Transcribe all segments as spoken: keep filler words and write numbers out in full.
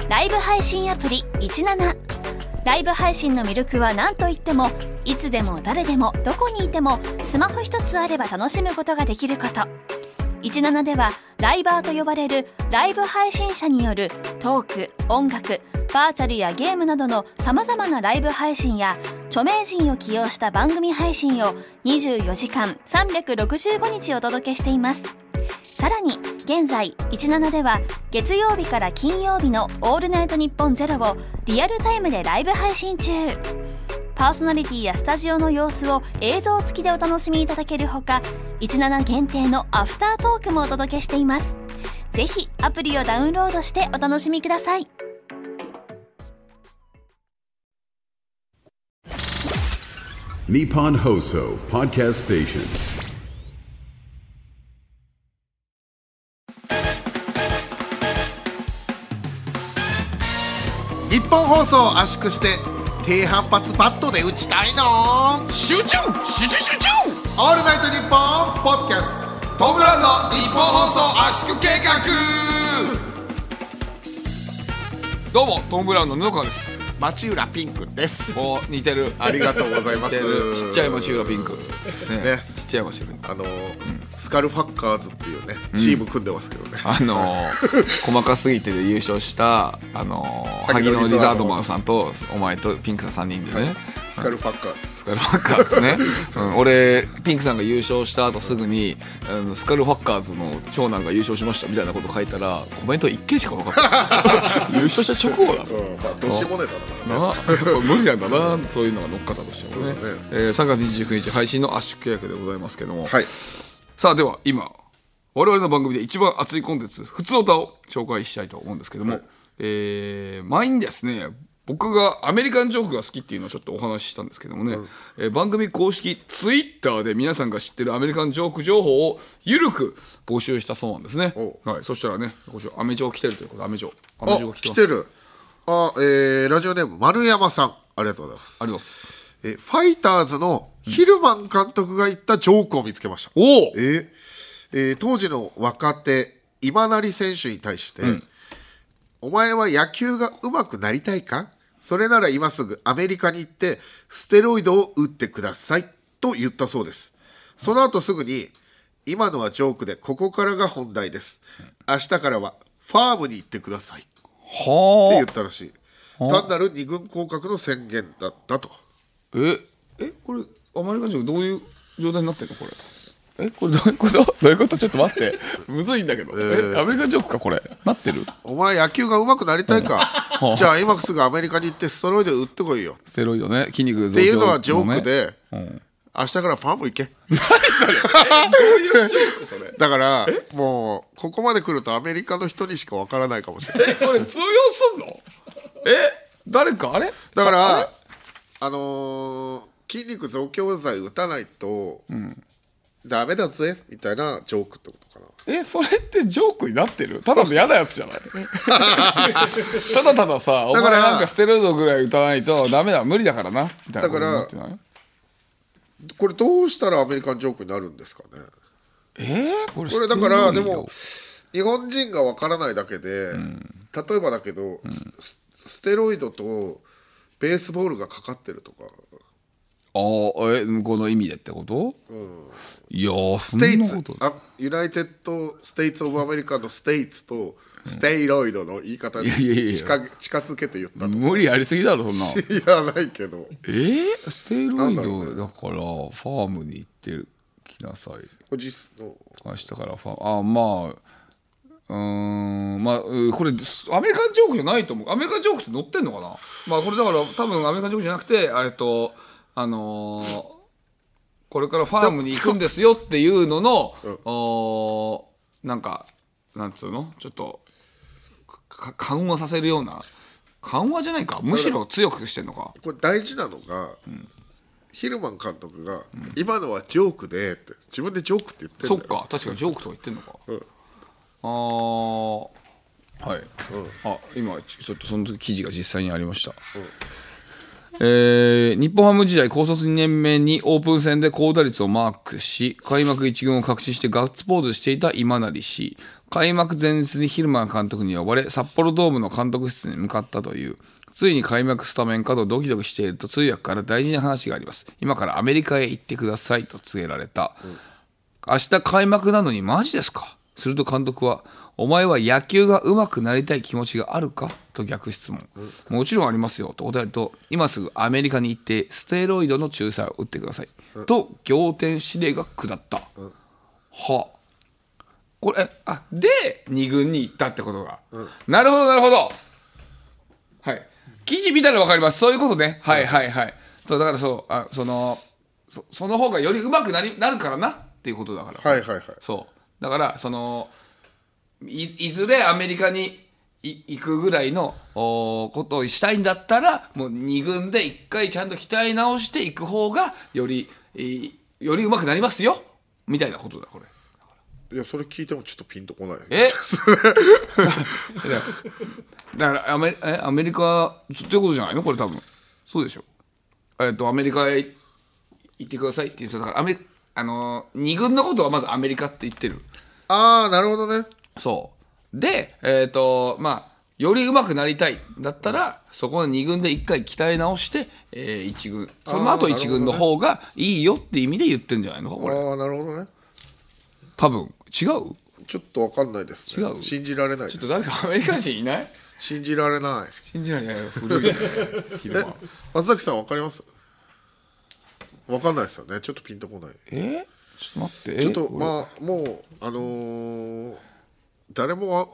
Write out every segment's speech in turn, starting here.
ライブ配信アプリいちなな。ライブ配信の魅力は何といっても、いつでも誰でもどこにいてもスマホ一つあれば楽しむことができること。いちななではライバーと呼ばれるライブ配信者によるトーク、音楽、バーチャルやゲームなどの様々なライブ配信や著名人を起用した番組配信をにじゅうよじかんさんびゃくろくじゅうごにちお届けしています。さらに現在いちななでは月曜日から金曜日のオールナイトニッポンゼロをリアルタイムでライブ配信中。パーソナリティやスタジオの様子を映像付きでお楽しみいただけるほか、いちなな限定のアフタートークもお届けしています。ぜひアプリをダウンロードしてお楽しみください。 ニッポン放送ポッドキャストステーション。 日本放送圧縮して低反発バットで打ちたいの集中集中集中オールナイトニッポンポッドキャストトムブラウンの日本放送圧縮計画。どうもトム・ブラウンの布川です。 町浦ピンクです。 お、似てる。 ありがとうございます。 似てる。ちっちゃい町浦ピンク、ねね、ちっちゃい町浦ピンク、 あのーうん、スカルファッカーズっていうねチーム組んでますけどね、 うん、あのー、細かすぎてで優勝したあのー、萩野リザードマンさんとお前とピンクさんさんにんでね、はい、 スカルファッカーズスカルファッカーズね、うん、俺ピンクさんが優勝した後すぐにあのスカルファッカーズの長男が優勝しましたみたいなこと書いたらコメントいっけんしかなかった優勝した直後だぞ、うん、 まあ、どしもネタだからね無理なんだな、そういうのが乗っかったとしてもね。そうね、えー、さんがつにじゅうくにち配信の圧縮契約でございますけども、はい、さあでは今我々の番組で一番熱いコンテンツふつおたを紹介したいと思うんですけども、はい、えー、前にですね僕がアメリカンジョークが好きっていうのをちょっとお話ししたんですけどもね、うん、えー、番組公式ツイッターで皆さんが知ってるアメリカンジョーク情報をゆるく募集したそうなんですね。はい、そしたらね、アメジョー来てるということで、アメジョーアメジョー来てます。 来てる。あ、えー、ラジオネーム丸山さん、ありがとうございます。 ありがとうございます。 えファイターズのヒルマン監督が言ったジョークを見つけました。 おー、 えーえー、当時の若手今成選手に対して、うん、お前は野球が上手くなりたいか？それなら今すぐアメリカに行ってステロイドを打ってくださいと言ったそうです。その後すぐに今のはジョークでここからが本題です。明日からはファームに行ってくださいって言ったらしい。単なる二軍降格の宣言だったと。 ええこれアメリカ人どういう状態になってるのこれ。えこれどういうことどういうことちょっと待ってむずいんだけど、えー、えアメリカジョークかこれなってる。 お前野球が上手くなりたいか、うん、じゃあ今すぐアメリカに行ってステロイド打ってこいよ。 ステロイドね、筋肉増強、ね、 っていうのはジョークで、うん、明日からファーム行け。 何それどういうジョークそれ。 だからもうここまで来るとアメリカの人にしかわからないかもしれない。 えこれ通用すんの？え誰かあれだからあ、あのー、筋肉増強剤打たないと、うん、ダメだぜみたいなジョークってことかな。 えそれってジョークになってる？ただの嫌なやつじゃないただたださ、お前なんかステロイドぐらい打たないとダメだ無理だからなみたいなことになってない？ これどうしたらアメリカンジョークになるんですかね。 えー、これこれだからでも日本人がわからないだけで、うん、例えばだけど、うん、ス, ステロイドとベースボールがかかってるとか。 ああ、え向こうの意味でってこと？うん、いやステイツあユナイテッド・ステイツ・オブ・アメリカのステイツとステイロイドの言い方に近づけて言ったと。 無理ありすぎだろそんな。 知らないけど。 えー、ステイロイドだからファームに行ってきなさい。 これ実の明日からファームあまあうーんまあこれアメリカンジョークじゃないと思う。アメリカンジョークって載ってんのかな。まあこれだから多分アメリカンジョークじゃなくてあれとあのー、これからファームに行くんですよっていうのの、うん、おなんかなんつうのちょっと緩和させるような緩和じゃないかむしろ強くしてんのか。 これ大事なのが、うん、ヒルマン監督が、うん、今のはジョークでって自分でジョークって言ってるんだよ。 そっか確かにジョークとか言ってんのか、うん、あはい、うん、あ今ちょっとその時記事が実際にありました、うんえー、日本ハム時代高卒にねんめにオープン戦で高打率をマークし開幕いち軍を確信してガッツポーズしていた今成氏。 開幕前日にヒルマン監督に呼ばれ札幌ドームの監督室に向かったという。ついに開幕スタメンかとドキドキしていると通訳から大事な話があります。今からアメリカへ行ってくださいと告げられた、うん、明日開幕なのにマジですか。すると監督はお前は野球が上手くなりたい気持ちがあるかと逆質問、うん、もちろんありますよと答えると今すぐアメリカに行ってステロイドの注射を打ってください、うん、と仰天指令が下った、うん、はあこれあでに軍に行ったってことが、うん、なるほどなるほど、はい記事見たら分かります。そういうことね、はいはいはい、そうだからそうあその そ, その方がより上手くなりなるからなっていうことだから、 はいはいはい、 そうだからその い, いずれアメリカに行くぐらいのことをしたいんだったらもうに軍でいっかいちゃんと鍛え直していく方がよりより上手くなりますよみたいなことだこれ。 いやそれ聞いてもちょっとピンとこない。 えだからアメ、えアメリカっていうことじゃないのこれ多分そうでしょ。えっとアメリカへ行ってくださいっていうだからアメあのに軍のことはまずアメリカって言ってる。 ああなるほどね。 そうでえっ、ー、とまあより上手くなりたいだったら、うん、そこのに軍でいっかい鍛え直して、えー、いち軍その後いち軍の方がいいよって意味で言ってるんじゃないのかこれ。 ああなるほどね。 多分違うちょっと分かんないですね。 違う信じられないです。 ちょっと誰かアメリカ人いない信じられない。 信じられない古いねえ松崎さん分かります。分かんないですよね。ちょっとピンとこない。 えちょっと待ってちょっとまあもうあのー、誰も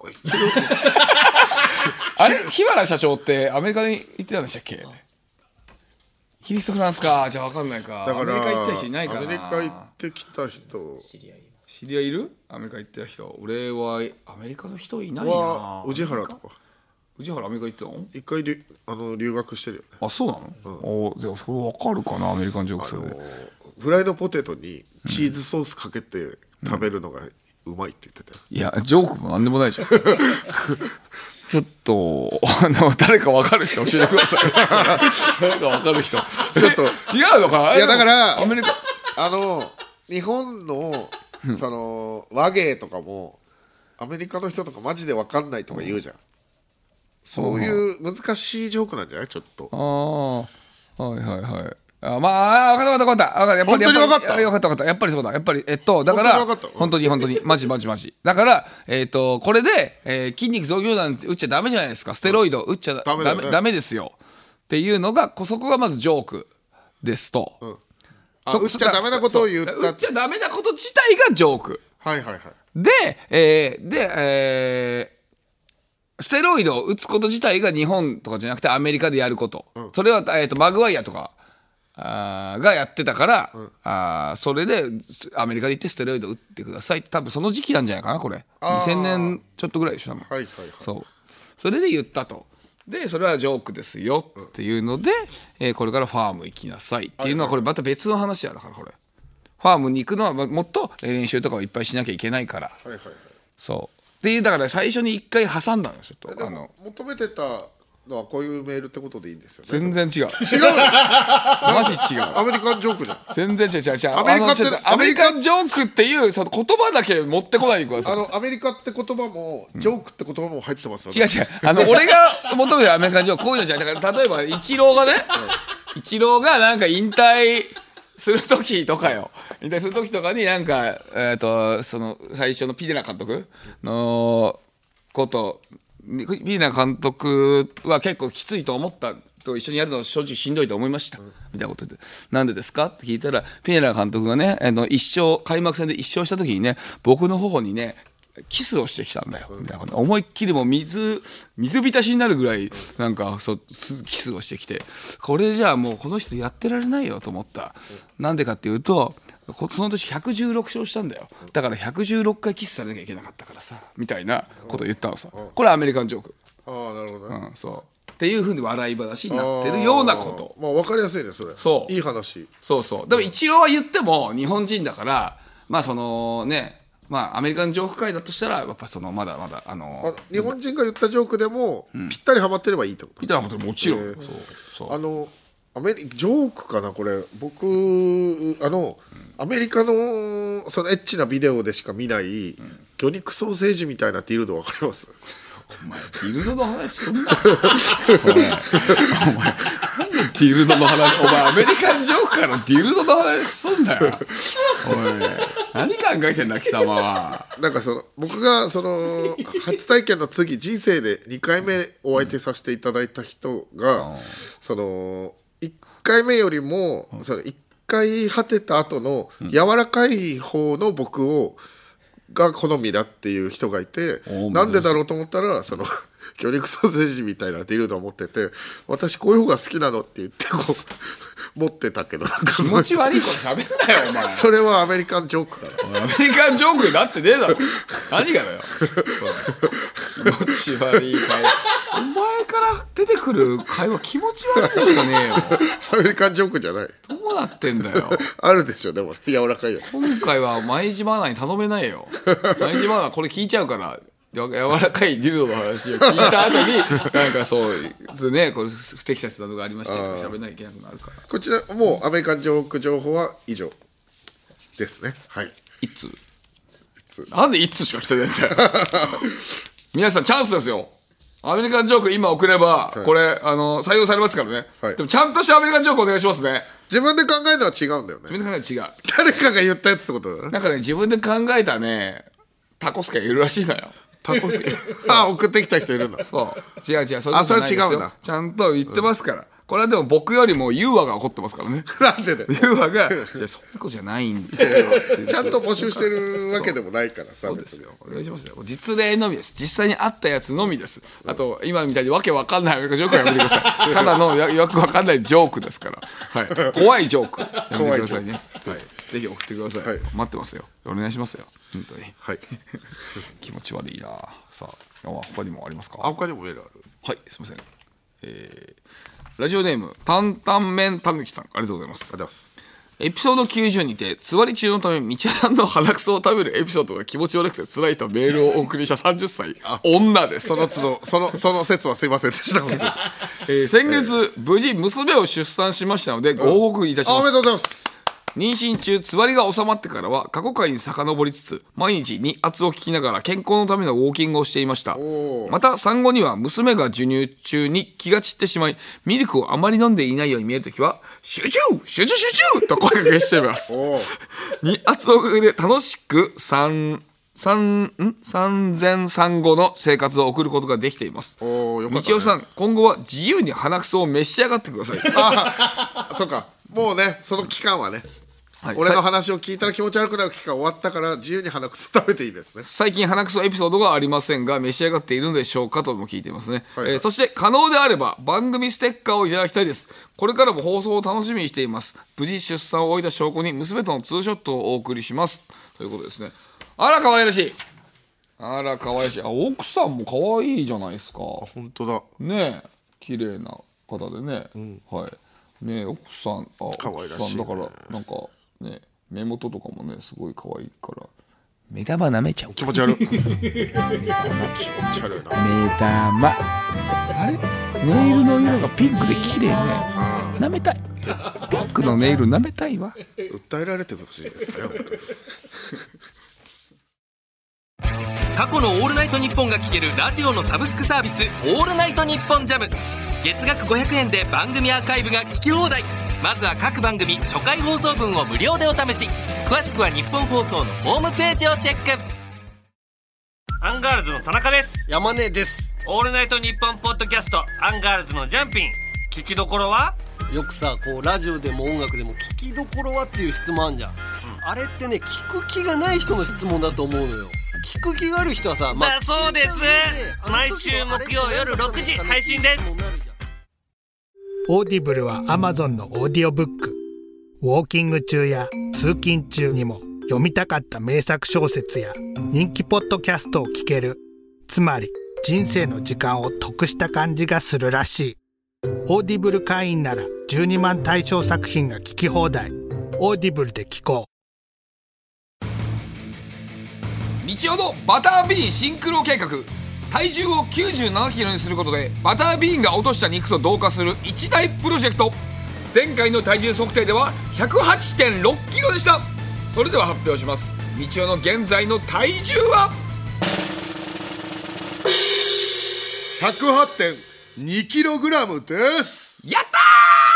あれ日原社長ってアメリカに行ってたんでしたっけ。キリストフランスかじゃあ分かんないか。 だからアメリカ行った人いないかな。 アメリカ行ってきた人知り合いいるアメリカ行ってた人。俺はアメリカの人いないな。 宇治原とか宇治原アメリカ行ってたの。 一回留あの留学してるよね。 あそうなの、うん、おじゃあそれ分かるかなアメリカンジョークそれで、あのー、フライドポテトにチーズソースかけて食べるのがうまいって言ってたよ、 うん、いやジョークもなんでもないじゃんちょっとあの誰か分かる人教えてください誰か分かる人ちょっと違うのか。 いやだからアメリカあの日本のその和芸とかもアメリカの人とかマジで分かんないとか言うじゃん、うん、そういう難しいジョークなんじゃないちょっと。 ああはいはいはいあまあ分かった分かった分かったやっぱり本当に分かった分かった分かったやっぱりそうだやっぱりえっとだから本当に分かった本当に本当にマジマジマジだからえっとこれで、えー、筋肉増強弾打っちゃダメじゃないですか。ステロイド打っちゃダメダメ、ダメですよっていうのがそこがまずジョークですと、うん、 あ打っちゃダメなことを言った打っちゃダメなこと自体がジョーク。 はいはいはい。 で、えー、で、えー、ステロイドを打つこと自体が日本とかじゃなくてアメリカでやること、うん、それは、えーと、マグワイアとかあがやってたから、うん、あそれでアメリカで行ってステロイド打ってくださいって多分その時期なんじゃないかなこれにせんねんちょっとぐらいでしょ多分、 はいはいはい、 そうそれで言ったと。でそれはジョークですよっていうので、うんえー、これからファーム行きなさいっていうのはこれまた別の話やだからこれファームに行くのはもっと練習とかをいっぱいしなきゃいけないから、 はいはいはい、 そうっていうだから最初に一回挟んだのよちょっと。 でもあの求めてたのはこういうメールってことでいいんですよね。 全然違う違うマジ違うアメリカンジョークじゃん。 全然違う違う違うアメリカってアメリカンジョークっていうその言葉だけ持ってこないでください。 あのアメリカって言葉もジョークって言葉も入ってますよね、 うん、違う違うあの俺が求めるアメリカンジョークこういうのじゃないだから例えばイチローがね、うん、イチローがなんか引退する時とかよ引退する時とかになんか、えー、とその最初のピデラ監督のことピーナ監督は結構きついと思ったと一緒にやるの正直しんどいと思いました、うん、みたいなことでなんでですかって聞いたらピーナ監督がねあの一勝開幕戦で一勝した時にね僕の頬にねキスをしてきたんだよ、うん、みたいな思いっきりもう水水浸しになるぐらいなんかそうキスをしてきてこれじゃあもうこの人やってられないよと思った、うん、なんでかっていうとその年ひゃくじゅうろく勝したんだよだからひゃくじゅうろっかいキスされなきゃいけなかったからさみたいなことを言ったのさ。これはアメリカンジョーク。 ああなるほどね、 うん、そうっていうふうに笑い話になってるようなこと。 まあ分かりやすいねそれ。そういい話。 そうそうでも一郎は言っても日本人だからまあそのねまあアメリカンジョーク界だとしたらやっぱそのまだまだあのあ日本人が言ったジョークでも、うん、ぴったりハマってればいいってこと。 ぴったりハマってるもちろん、えー、そうそうあのアメリジョークかなこれ。僕あの、うん、アメリカのそのエッチなビデオでしか見ない、うん、魚肉ソーセージみたいなディルドわかります？ お前ディルドの話すんなお前、お前なんでディルドの話、お前アメリカンジョークからディルドの話すんだよおい何考えてんだ貴様は。 なんかその僕がその初体験の次人生でにかいめお相手させていただいた人が、うん、そのいっかいめよりも、うん、そのいっかい果てた後の柔らかい方の僕をが好みだっていう人がいて、なんでだろうと思ったらその魚肉ソーセージみたいなディルドを持ってて、私こういう方が好きなのって言ってこう持ってたけど、なんか気持ち悪いこと喋んなよお前それはアメリカンジョークかな。アメリカンジョークになってねえだろ何がだよ気持ち悪い会話、お前から出てくる会話気持ち悪いのしかねえよアメリカンジョークじゃない。 どうなってんだよあるでしょでも柔らかいやつ。 今回は前島アナに頼めないよ前島アナこれ聞いちゃうから柔らかいディルドの話を聞いた後になんかそうね、これ不適切なのがありまして喋んなきゃいけなくなるから。 こちらもうアメリカンジョーク情報は以上ですね。はい。 一通なんで一通しか来てないんだよ皆さんチャンスですよ。アメリカンジョーク今送れば、はい、これあの採用されますからね、はい、でもちゃんとしたアメリカンジョークお願いしますね。 自分で考えるのは違うんだよね。 自分で考えるのは違う。 誰かが言ったやつってことだね。 なんかね自分で考えたねタコスケがいるらしいのよ。 タコスケさあ送ってきた人いるんだ。 そう違う違う、それじゃないですよ。あ、それ違うんだ。ちゃんと言ってますから、うん、これはでも僕よりもユーワが怒ってますからね。 なんでだよ。 ユーワがそういうことじゃないんだよちゃんと募集してるわけでもないからさ。 そうですよ、お願いしますよ。実例のみです。実際にあったやつのみです。あと今みたいにわけわかんないアメリカジョークはやめてくださいただのよくわかんないジョークですから、はい、怖いジョークやめてくださいね。はい、ぜひ送ってください、はい、待ってますよ。お願いしますよ本当に、はい、気持ち悪いな。さあ他にもありますか？ あ、他にもメールある。 はい、すみません、えー、ラジオネーム担々麺たぬきさん、ありがとうございます。 ありがとうございます。 エピソードきゅうじゅうにてつわり中のため道枝さんの鼻くそを食べるエピソードが気持ち悪くて辛いとメールをお送りしたさんじゅっさい女です。 その都度そのその説はすいませんでしたえー、先月、えー、無事娘を出産しましたのでご報告いたします、 うん、おめでとうございます。 妊娠中つわりが収まってからは過去回に遡りつつ毎日に圧を聞きながら健康のためのウォーキングをしていました。また産後には娘が授乳中に気が散ってしまいミルクをあまり飲んでいないように見えるときは集中集中集中と声かけしていますに圧をかけて楽しく産産前産後の生活を送ることができています。およかったね。道夫さん今後は自由に鼻くそを召し上がってください。 あそうか、もうねその期間はね、はい、俺の話を聞いたら気持ち悪くなる期間終わったから自由に鼻くそ食べていいですね。 最近鼻くそエピソードがありませんが召し上がっているのでしょうかとも聞いていますね、はいはい。えー、そして可能であれば番組ステッカーをいただきたいです。これからも放送を楽しみにしています。無事出産を終えた証拠に娘とのツーショットをお送りしますということですね。あら可愛らしい、あら可愛らしい。あ、奥さんも可愛いじゃないですか。 本当だねえ、綺麗な方でね、うん、はいねえ、奥さん、あ、 可愛らしい、ね、 奥さんだからなんかね目元とかもねすごい可愛いから目玉舐めちゃう。 気持ち悪い目玉気持ち悪いな。目玉あれネイルの色がピンクで綺麗ね。舐めたい。ピンクのネイル舐めたいわ。 訴えられてほしいですね本当に過去のオールナイトニッポンが聴けるラジオのサブスクサービスオールナイトニッポンジャム、月額ごひゃくえんで番組アーカイブが聞き放題。まずは各番組初回放送分を無料でお試し。詳しくは日本放送のホームページをチェック。 アンガールズの田中です。 山根です。 オールナイトニッポンポッドキャストアンガールズのジャンピン、聞きどころは？ よくさこうラジオでも音楽でも聞きどころはっていう質問あんじゃん、うん、あれってね聞く気がない人の質問だと思うのよ。聞く気がある人はさ、 まあ、だそうです。毎週木曜夜ろくじ配信です。 オーディブルは Amazon のオーディオブック。ウォーキング中や通勤中にも読みたかった名作小説や人気ポッドキャストを聞ける。つまり人生の時間を得した感じがするらしい。オーディブル会員ならじゅうにまん対象作品が聞き放題。オーディブルで聞こう。 日曜のバタービーンシンクロ計画、体重をきゅうじゅうななキロにすることでバタービーンが落とした肉と同化する一大プロジェクト。 前回の体重測定では ひゃくはちてんろっキロでした。それでは発表します。みちおの現在の体重はひゃくはちてんにキログラムです。 やった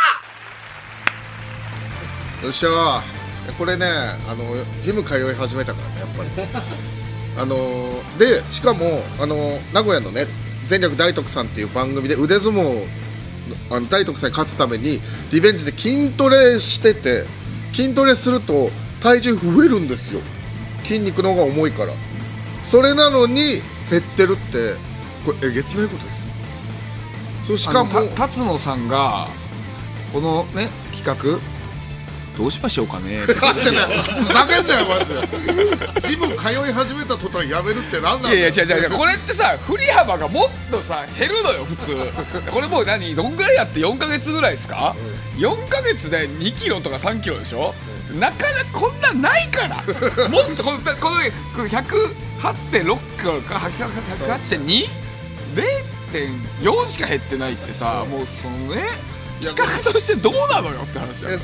ー。よっしゃー。これね、あのジム通い始めたからね、やっぱりあのでしかもあの名古屋のね全力大徳さんっていう番組で腕相撲あの大徳さんに勝つためにリベンジで筋トレしてて、筋トレすると体重増えるんですよ。筋肉の方が重いから。それなのに減ってるってこれえげつないことですよ。そうしかも辰野さんがこのね企画どうしましょうかねってふざけんなよマジで。ジム通い始めた途端やめるって何なんだよ。 いやいや違う違う、これってさ振り幅がもっとさ減るのよ普通。これもう何どんぐらいやってよんかげつぐらいですか、うん、よんかげつでにキロとかさんキロでしょ、うん、なかなかこんなんないから。もっとこのこのひゃくはちてんろっキロか ひゃくはちてんに れいてんよん しか減ってないってさ、もうそのね企画としてどうなのよって話だよ。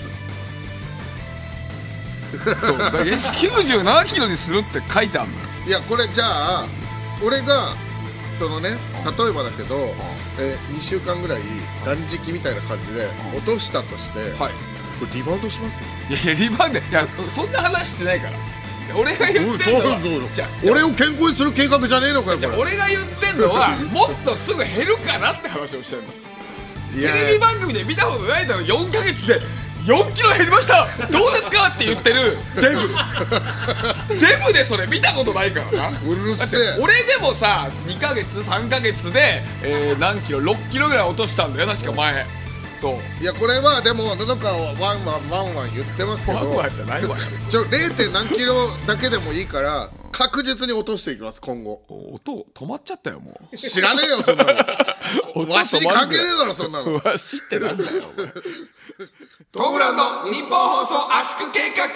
そうだけきゅうじゅうななキロにするって書いてあるのよ。 いやこれじゃあ俺がそのね例えばだけど、えー、にしゅうかんぐらい断食みたいな感じで落としたとして、はい、これリバウンドしますよ。 いやいやリバウンドいやそんな話してないから。俺が言ってんのはじゃ俺を健康にする計画じゃねえのかよ。 じゃ俺が言ってんのはもっとすぐ減るからって話をしてんの。テレビ番組で見たことないだろ。よんかげつでよんキロ減りましたどうですかって言ってるデブデブでそれ見たことないからな。 うるせえ。 俺でもさにかげつさんかげつで、えー、何キロろっキロぐらい落としたんだよ確か前。そういやこれはでも布川はワンワンワンワン言ってますけど、 ワンワンじゃないわよ。 ちょ れいてん何キロだけでもいいから確実に落としていきます今後。 音止まっちゃったよもう。 知らねえよそんなの。わしに関係ねえだろそんなの。 わしってなんだよお前。トムブラウンド日本放送圧縮計画。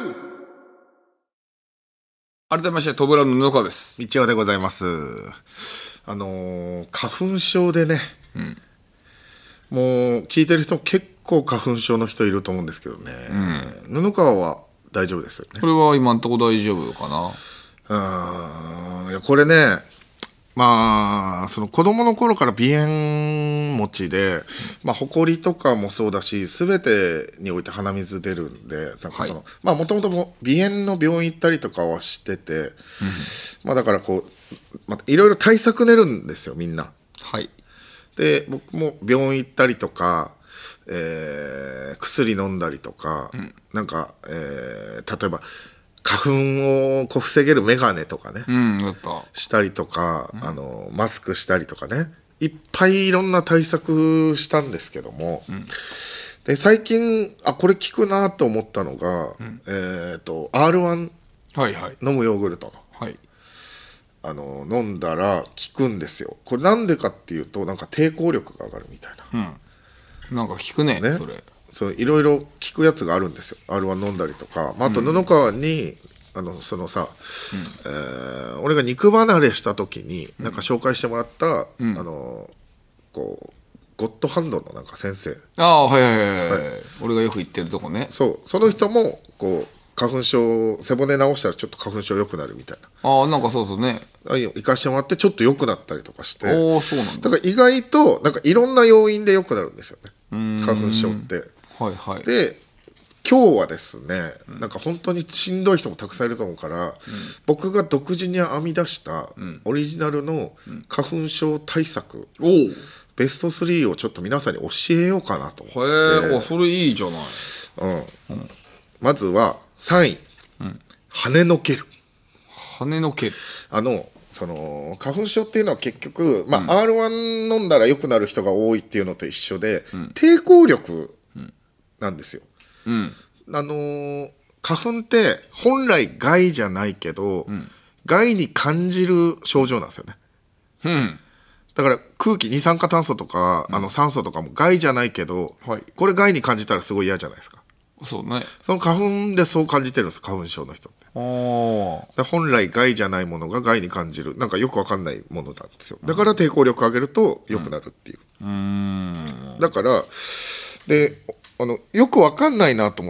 改めましてトムブラウンドの布川です。 道夫でございます。あのー、花粉症でね、うん、もう聞いてる人も結構花粉症の人いると思うんですけどね、うん、布川は大丈夫ですよね。 これは今んとこ大丈夫かな。 うんいやこれねまあその子供の頃から鼻炎持ちで、まあ埃とかもそうだし全てにおいて鼻水出るんで、なんかその、はい、まあもともと鼻炎の病院行ったりとかはしてて、うん、まあだからこう、まあ、いろいろ対策練るんですよみんな。 はい。で僕も病院行ったりとか、えー、薬飲んだりとか、うん、なんか、えー、例えば花粉をこう防げるメガネとかね、 うん、やったしたりとか、うん、あのマスクしたりとかねいっぱいいろんな対策したんですけども、うん、で最近あこれ効くなと思ったのが、うん、えーと アールワンはいはい、 飲むヨーグルトの、はい、あの飲んだら効くんですよ。これなんでかっていうとなんか抵抗力が上がるみたいな、 うん、なんか効く ね, ねそれそういろいろ効くやつがあるんですよ。 アールワン 飲んだりとか、まあ、あと布川に、うん、あのそのさ、うんえー、俺が肉離れした時になんか紹介してもらった、うん、あのこうゴッドハンドのなんか先生、 ああはいはいはい、はい、俺がよく行ってるとこね。 そうその人もこう花粉症背骨直したらちょっと花粉症良くなるみたいな。 ああなんかそうそうね行かしてもらってちょっと良くなったりとかして。 おそうなんだ。だから意外となんかいろんな要因で良くなるんですよね花粉症って。 はいはい、 で今日はですね、うん、なんか本当にしんどい人もたくさんいると思うから、うん、僕が独自に編み出したオリジナルの花粉症対策、うん、ベストスリーをちょっと皆さんに教えようかなと思って。 へえそれいいじゃない、 うんうん、まずはさんい、うん、跳ねのける。 跳ねのけるあのその花粉症っていうのは結局、まあうん、アールワン 飲んだら良くなる人が多いっていうのと一緒で、うん、抵抗力なんですよ、うん、あのー、花粉って本来害じゃないけど、うん、害に感じる症状なんですよね、うん、だから空気二酸化炭素とか、うん、あの酸素とかも害じゃないけど、はい、これ害に感じたらすごい嫌じゃないですか。 そうね、 その花粉でそう感じてるんです花粉症の人って。だ本来害じゃないものが害に感じるなんかよくわかんないものなんですよ。だから抵抗力上げると良くなるっていう、うん、だからであのよくわかんないなと思って、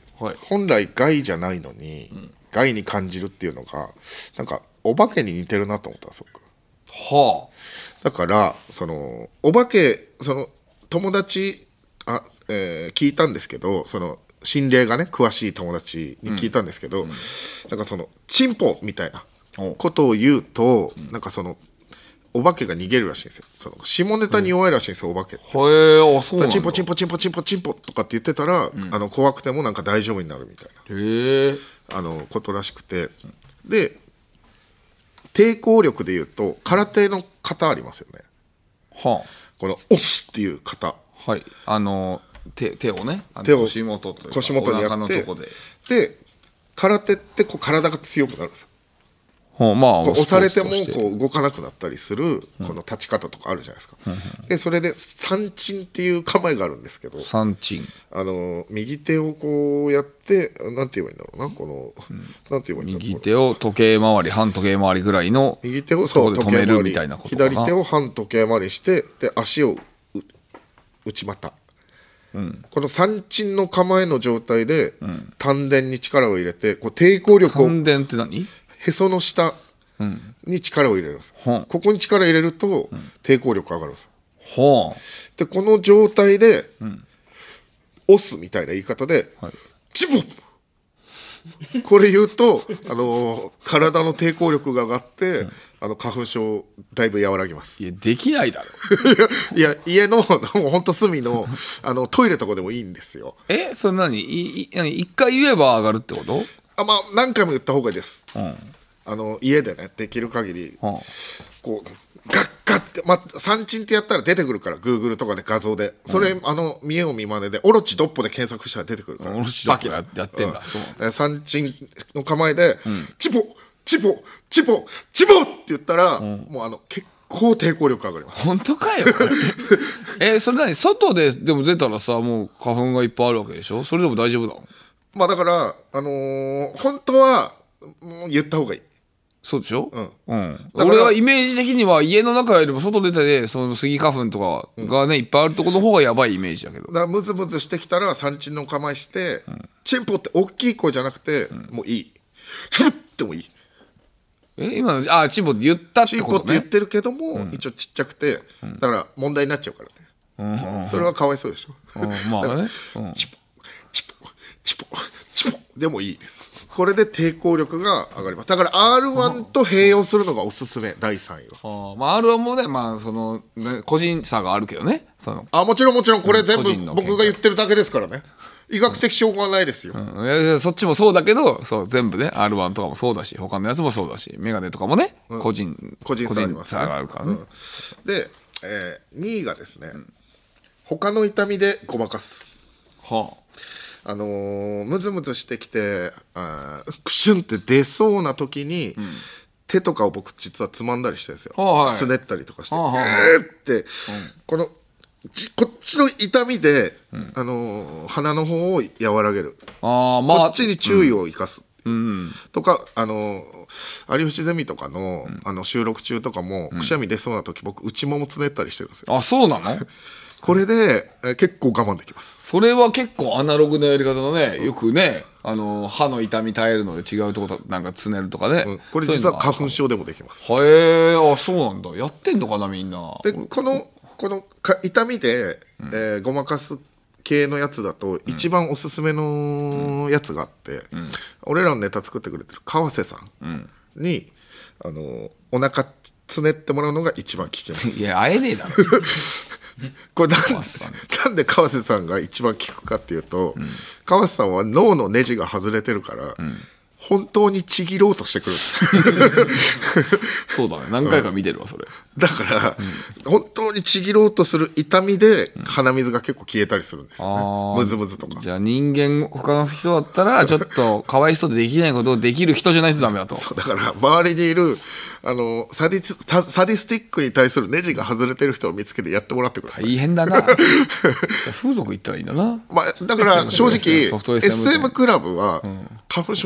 はい、 本来害じゃないのに、うん、害に感じるっていうのがなんかお化けに似てるなと思ったんですよ。 はあ、 だからそのお化けその友達あ、えー、聞いたんですけど、その心霊がね詳しい友達に聞いたんですけど、うんうん、なんかそのチンポみたいなことを言うと、うん、なんかそのお化けが逃げるらしいんですよ。その下ネタに弱いらしいんですよ、うん、お化けって。 へえ、あ、そうなんだ。 チンポチンポチンポチンポチンポとかって言ってたら、うん、あの怖くてもなんか大丈夫になるみたいな、 へえ、 あのことらしくて、で抵抗力でいうと空手の型ありますよね。 はあ、 この押すっていう型、 はい、あの 手, 手をね、あの手を腰元というか腰元にやって、 お腹のとこで、 で空手ってこう体が強くなるんですよ。 はあ、まあ、 こう押されてもこう動かなくなったりするこの立ち方とかあるじゃないですか、うん、でそれで三鎮っていう構えがあるんですけど、 三鎮、 あの右手をこうやってなんて言えばいいんだろうな、この、うん、なんて言えばいいんだろう、 右手を時計回り半時計回りぐらいの右手をそうとこで止めるみたいなことかな。 左手を半時計回りしてで足を内股、うん、この三鎮の構えの状態で、うん、丹田に力を入れてこう抵抗力を、 丹田って何？ へその下に力を入れるんです、うん、ここに力入れると抵抗力上がるんです、 はあ、 でこの状態で、うん、押すみたいな言い方で、はい、チボッこれ言うと、あのー、体の抵抗力が上がって、うん、あの花粉症だいぶ和らぎます。 いやできないだろいや家の本当隅のあのトイレとかでもいいんですよ。 えそれ何いい何一回言えば上がるってこと？ あ、まあ何回も言った方がいいです、うん、あの家でねできる限り、うん、こうガッガッって、まあ、三鎮ってやったら出てくるから Google とかで画像でそれ、うん、あの見よう見まねでオロチドッポで検索したら出てくるから、 オロチドッポやってんだ、 うん、三鎮の構えで、うん、チポチポチポチポって言ったら、うん、もうあの結構抵抗力上がります。 本当かよえそれ何外ででも出たらさもう花粉がいっぱいあるわけでしょ。それでも大丈夫なの？ まあだからあのー、本当はもう言った方がいい。 そうでしょ、うんうん、俺はイメージ的には家の中よりも外出て、ね、そのスギ花粉とかがね、うん、いっぱいあるところの方がやばいイメージだけど、 だからムズムズしてきたら三鎮の構えして、うん、チンポって大きい声じゃなくて、うん、もういいふってもいい。 え今あチンポって言ったってことね。チンポって言ってるけども、うん、一応ちっちゃくてだから問題になっちゃうからね、うん、それはかわいそうでしょ、うん、まあね、うん、チポチポチポチポでもいいです。これで抵抗力が上がります。だから アールワン と併用するのがおすすめ。だいさんいは、 あ、まあ、アールワン もね、まあそのね、個人差があるけどね。そのあもちろんもちろんこれ全部僕が言ってるだけですからね。医学的証拠はないですよ、 うん、いやいやそっちもそうだけどそう全部ね アールワン とかもそうだし他のやつもそうだしメガネとかもね、うん、個人個人差ありますね。 個人差があるからね、うん、 で、えー、にいがですね、うん、他の痛みでごまかす。はああのー、ムズムズしてきてあクシュンって出そうな時に、うん、手とかを僕実はつまんだりしてるんですよ、はい、つねったりとかして、はあはあ、えーって、うん、このこっちの痛みで、うん、あのー、鼻の方を和らげる。あ、まあ、こっちに注意を生かす、うん、とかあのー、有吉ゼミとか の,、うん、あの収録中とかも、うん、くしゃみ出そうな時僕内ももつねったりしてるんですよ。 あ、そうなのこれでえ結構我慢できます。 それは結構アナログなやり方だね、うん、よくねあの歯の痛み耐えるので違うところなんかつねるとかね、うん、 これ実は花粉症でもできます。 へえ、あ、そうなんだ。やってんのかなみんな。 でこのこのか痛みで、うん、えー、ごまかす系のやつだと、うん、一番おすすめのやつがあって、うん、俺らのネタ作ってくれてる川瀬さんに、うん、あのお腹つねってもらうのが一番効きます。 いや会えねえだろこれ なん, なんで川瀬さんが一番効くかっていうと、うん、川瀬さんは脳のネジが外れてるから、うん、本当にちぎろうとしてくるそうだね、何回か見てるわそれ、 うん、だから、うん、本当にちぎろうとする痛みで鼻水が結構消えたりするんですよね、ムズムズとか。 じゃあ人間他の人だったらちょっとかわいそうでできないことをできる人じゃないとダメだと。 そうだから周りにいるあのサディス、サディスティックに対するネジが外れてる人を見つけてやってもらってください。 大変だなじゃあ風俗行ったらいいんだな、 まあ、だから正直エスエム クラブは花粉症に効きます。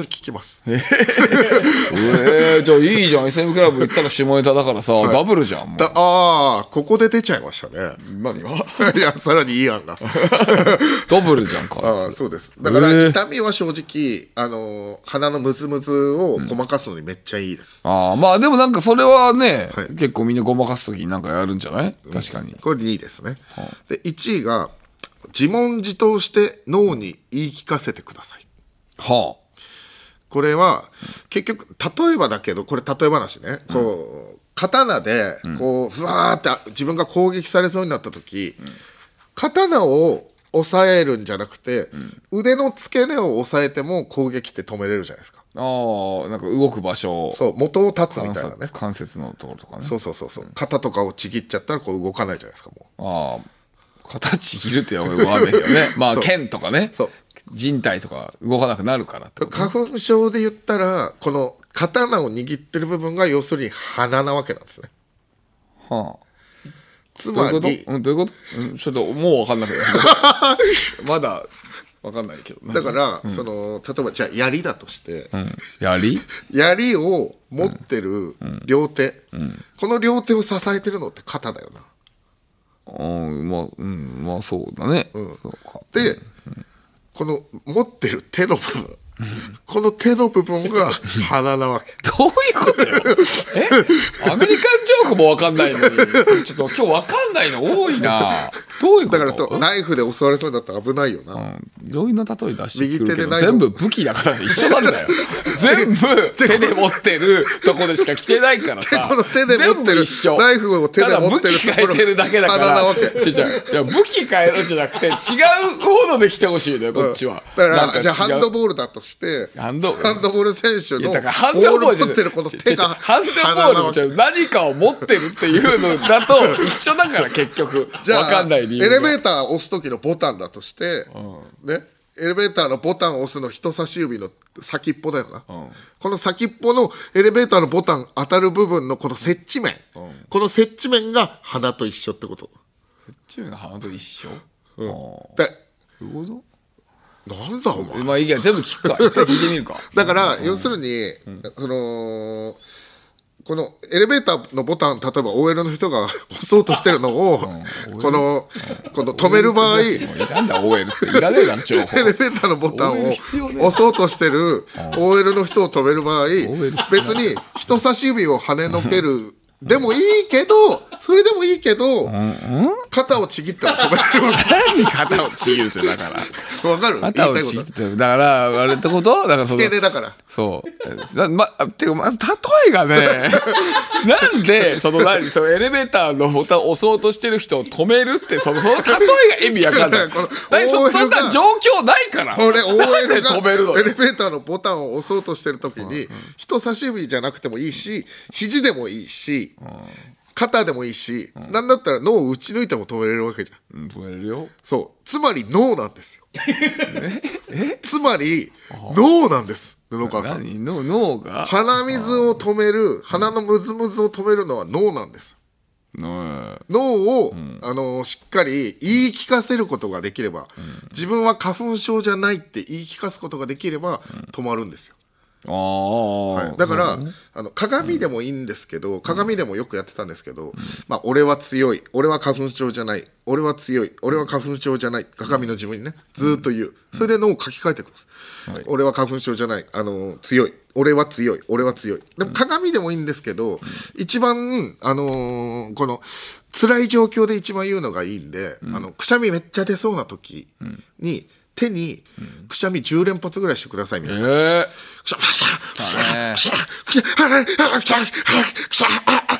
ますえー、じゃあいいじゃん。 エスエム クラブ行ったら下ネタだからさ、はい、ダブルじゃんもう。 だああここで出ちゃいましたね。 何がいやさらにいい案がダブルじゃんか。 あそうです。だから痛みは正直あの鼻のムズムズをごまかすのにめっちゃいいです、 うん、ああまあでもなんかそれはね、はい、結構みんなごまかす時になんかやるんじゃない？確かに、うん、 これいいですね、はあ、でいちいが自問自答して脳に言い聞かせてください。はあこれは結局例えばだけどこれ例え話ね、うん、こう刀でこうふわーって自分が攻撃されそうになった時、うん、刀を押さえるんじゃなくて、うん、腕の付け根を押さえても攻撃って止めれるじゃないですか。 ああなんか動く場所そう元を立つみたいなね関節のところとかね。 そうそうそうそう、うん、肩とかをちぎっちゃったらこう動かないじゃないですか。もうああ肩ちぎるってわかんないけどねまあ剣とかねそう人体とか動かなくなるからって、ね、 花粉症で言ったらこの刀を握ってる部分が要するに鼻なわけなんですね。はあつまりどういうこと、うん、どういうこと、うん、ちょっともう分かんないけどまだ分かんないけどだから、うん、その例えばじゃあ槍だとして、 うん、槍槍を持ってる両手、うんうん、この両手を支えてるのって肩だよな。 うんまあ、うん、まあそうだね、うん、そうかで、うん、この持ってる手の部分この手の部分が鼻なわけ。 どういうことよえアメリカンジョークも分かんないのにちょっと今日分かんないの多いな。どういうことだからとナイフで襲われそうになったら危ないよな、うん、 いろいろな例え出してくるけど全部武器だから一緒なんだよ全部手で持ってるとこでしか着てないからさこの手で持ってるナイフを手で持ってるところただ武器変えてるだけだから鼻なわけ。 ちちいや武器変えるんじゃなくて違うもので着てほしいのよこっちは、 うん、だからじゃあハンドボールだとしてハンドハンドボール選手のボールを持ってるこの手がハンドボールも何かを持ってるっていうのだと一緒だから結局分かんない理由エレベーターを押す時のボタンだとして、うん、ねエレベーターのボタンを押すの人差し指の先っぽだよな、うん、この先っぽのエレベーターのボタン当たる部分のこの接地面、うん、この接地面が鼻と一緒ってこと。 接地面が鼻と一緒、 うん、 でどういうことなんだお前。 まあいいや全部聞くか一回聞いてみるかだから、うん、要するに、うん、そのこのエレベーターのボタン例えば オーエル の人が押そうとしてるのを、うん、この、うん、この止める場合なんだ オーエル っていらねえだろ情報エレベーターのボタンを押そうとしてる オーエル の人を止める場合別に人差し指を跳ねのけるでもいいけどそれでもいいけど、うん、肩をちぎっても止められるわけ。 何肩をちぎるってだから分かる肩をちぎってだからあれってことだからその付け根だからそうまてかまず例えがねなんでその何そのエレベーターのボタンを押そうとしてる人を止めるってそのその例えが意味わかんない何 そ, そんな状況ないから俺 オーエル が止めるのエレベーターのボタンを押そうとしてる時に、うん、人差し指じゃなくてもいいし肘でもいいし肩でもいいし、うん、なんだったら脳を打ち抜いても止めれるわけじゃん、 うん、止めれるよ。 そうつまり脳なんですよええつまり脳なんです布川さん。 何脳脳が鼻水を止める鼻のムズムズを止めるのは脳なんです。脳を、うん、あのしっかり言い聞かせることができれば、うん、自分は花粉症じゃないって言い聞かすことができれば、うん、止まるんですよ。あはい、だから、うん、あの鏡でもいいんですけど、うん、鏡でもよくやってたんですけど、うんまあ、俺は強い俺は花粉症じゃない俺は強い俺は花粉症じゃない鏡の自分にねずっと言う、うん、それで脳を書き換えていくんです、うん、俺は花粉症じゃないあの強い俺は強い俺は強いでも鏡でもいいんですけど、うん、一番、あのー、この辛い状況で一番言うのがいいんで、うん、あのくしゃみめっちゃ出そうな時に、うん手にくしゃみじゅう連発ぐらいしてください皆さん。えー、くしゃくしゃくしゃくしゃくしゃくしゃくしゃくしゃ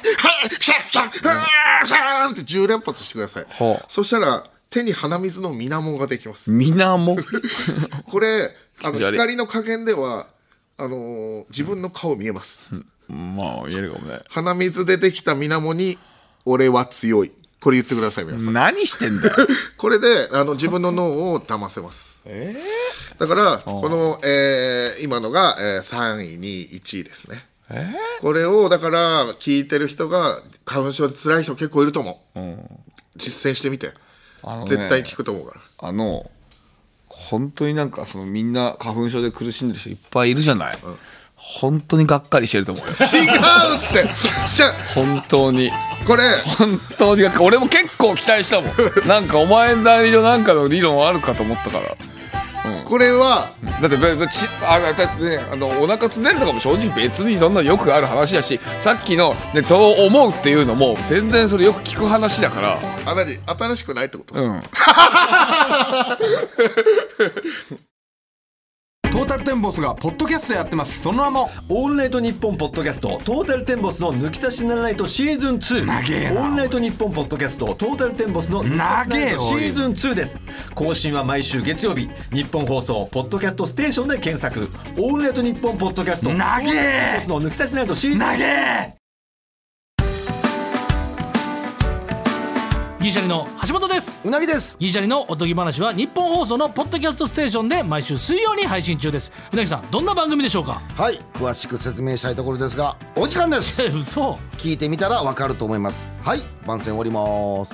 くしゃってじゅう連発してください。そしたら手に鼻水の水面ができます。 水面これあの光の加減ではあのー、自分の顔見えます。 まあ言えるかもね。 鼻水でできた水面に俺は強いこれ言ってください皆さん。 何してんだよこれであの自分の脳を騙せます、えー、だからこの、えー、今のが、えー、さんいにいいちいですね、えー、これをだから聞いてる人が花粉症で辛い人結構いると思う、うん、実践してみて、あのね、絶対効くと思うから。 あの本当になんかそのみんな花粉症で苦しんでる人いっぱいいるじゃない、うん、本当にがっかりしてると思うよ。違うってじゃ本当にこれ本当にがっかり。俺も結構期待したもんなんかお前なりのなんかの理論あるかと思ったから、 うん、これはだってちあだってねあのお腹つねるとかも正直別にそんなよくある話だし、さっきの、ね、そう思うっていうのも全然それよく聞く話だから。 あ、何新しくないってこと？うんトータルテンボスがポッドキャストやってます。その名もオールナイトニッポンポッドキャストトータルテンボスの抜き差しならないとシーズンツー。 長えな。 オールナイトニッポンポッドキャストトータルテンボスの抜き差しならないとシーズンツーです。更新は毎週月曜日、日本放送ポッドキャストステーションで検索。オールナイトニッポンポッドキャスト長えトータルテンボスの抜き差しならないとシーズンツー。 長え。 ギリシャリの橋本です。 うなぎです。 ギリシャリのおとぎ話は日本放送のポッドキャストステーションで毎週水曜に配信中です。うなぎさん、どんな番組でしょうか？ はい、詳しく説明したいところですがお時間です。 嘘。 聞いてみたらわかると思います。はい、番宣終わります。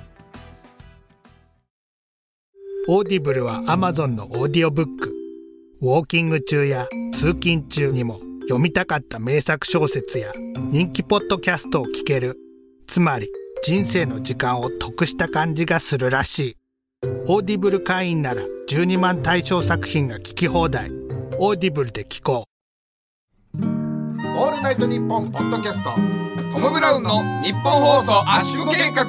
オーディブルは Amazon のオーディオブック。ウォーキング中や通勤中にも読みたかった名作小説や人気ポッドキャストを聞ける。つまり人生の時間を得した感じがするらしい。オーディブル会員ならじゅうにまん対象作品が聞き放題。オーディブルで聞こう。 オールナイトニッポンポッドキャストトム・ブラウンの日本放送圧縮計画。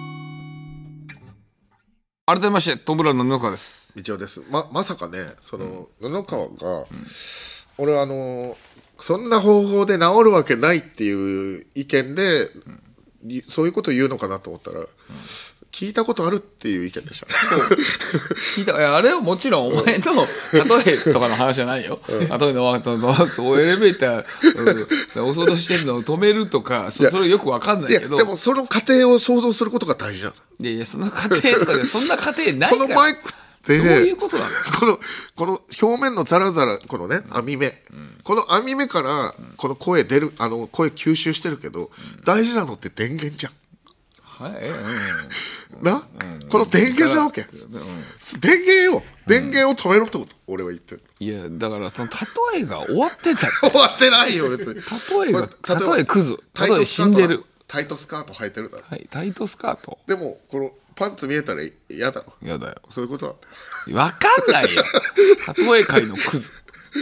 改めましてトム・ブラウンの布川です。 道夫です。 ま, まさかねその、うん、布川が、うん、俺はあのそんな方法で治るわけないっていう意見で、うんそういうことを言うのかなと思ったら、うん、聞いたことあるっていう意見でした。 聞いたあれはもちろんお前の例えとかの話じゃないよ、うん、例えのエレベーター押そうとしてるのを止めるとか そ, それよく分かんないけど、 でもその過程を想像することが大事じゃん。 いやいやその過程とかでそんな過程ないから。 このマイクってどういうことなの？ このこの表面のザラザラこのね網目、うん、この網目からこの声出るあの声吸収してるけど、うん、大事なのって電源じゃん。はい、うん、な、うん、この電源なわけ、うん、電源を電源を止めろってこと、うん、俺は言ってる。 いやだからその例えが終わってた終わってないよ別に。 例えが例えクズ例え死んでる。 タイトスカート履いてるだろ、 はい、タイトスカートでもこのパンツ見えたら嫌だろ。 嫌だよ。 そういうことなんだよ。 分かんないよ例え界のクズ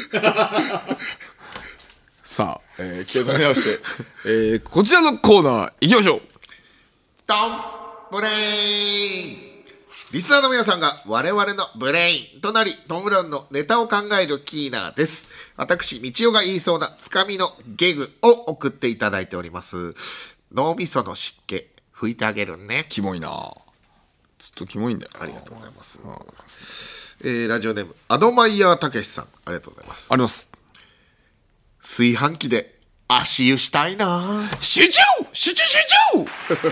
さあ、えー、気を取り直して、えー、こちらのコーナー行きましょう。 ドンブレイン。リスナーの皆さんが我々のブレインとなりトム・ブラウンのネタを考えるキーナーです。私道夫が言いそうなつかみのゲグを送っていただいております。脳みその湿気拭いてあげるね。 キモいな、ずっとキモいんだよ。 ありがとうございます。えー、ラジオネームアドマイヤーたけしさん、ありがとうございます。 あります。 炊飯器で足湯したいな。 集中集中集中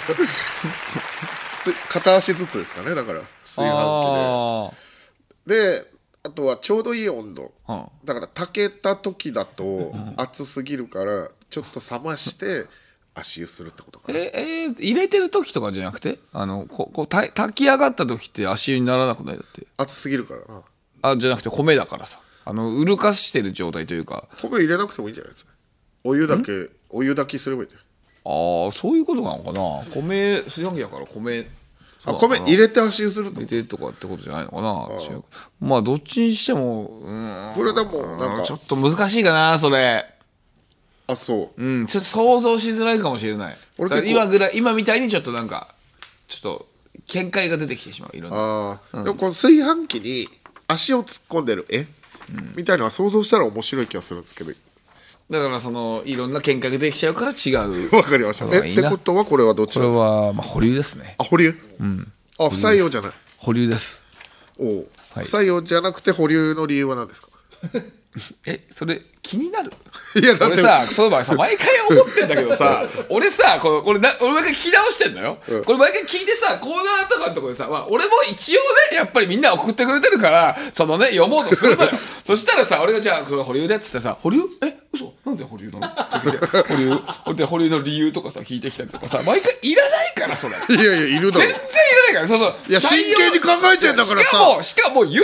片足ずつですかね。だから炊飯器でであとはちょうどいい温度、うん、だから炊けた時だと熱すぎるからちょっと冷まして足湯するってことかな。 ええー、入れてる時とかじゃなくてあのここた炊き上がった時って足湯にならなくない？だって熱すぎるからな。 あじゃなくて米だからさ、あのうるかしてる状態というか。 米入れなくてもいいんじゃないですか。お湯だけお湯炊きすればいいんじゃない。 ああそういうことなのかな。米炊飯器だから米あ米入れて足湯する入れてとかってことじゃないのかな。あまあどっちにしてもうんこれでもなんかちょっと難しいかなそれ。 あそう、 うん、ちょっと想像しづらいかもしれない。今ぐらい今みたいにちょっとなんかちょっと見解が出てきてしまう。いろんなあ、うん、でもこの炊飯器に足を突っ込んでる絵、うん、みたいなのは想像したら面白い気がするんですけど、 だからそのいろんな見解が出てきちゃうから違う。 わかりました。えってことはこれはどっちなんですか。 これはまあ保留ですね。 あ保留、 うん、 あ不採用じゃない。 保留です。 お、はい、不採用じゃなくて保留の理由は何ですか。 えそれ気になる。 いやだって俺さそういえばさ毎回思ってんだけどさ俺さこれこれな俺毎回聞き直してんのよ、うん、これ毎回聞いてさコーナーとかのところでさ、まあ、俺も一応ねやっぱりみんな送ってくれてるからそのね読もうとするのよそしたらさ俺がじゃあこれ保留でっつってさ保留え嘘なんで保留なの保留で保留の理由とかさ聞いてきたりとかさ毎回いらないからそれ。 いやいやいるだろ。 全然いらないからそのいや真剣に考えてんだからさ。 しかもしかも言って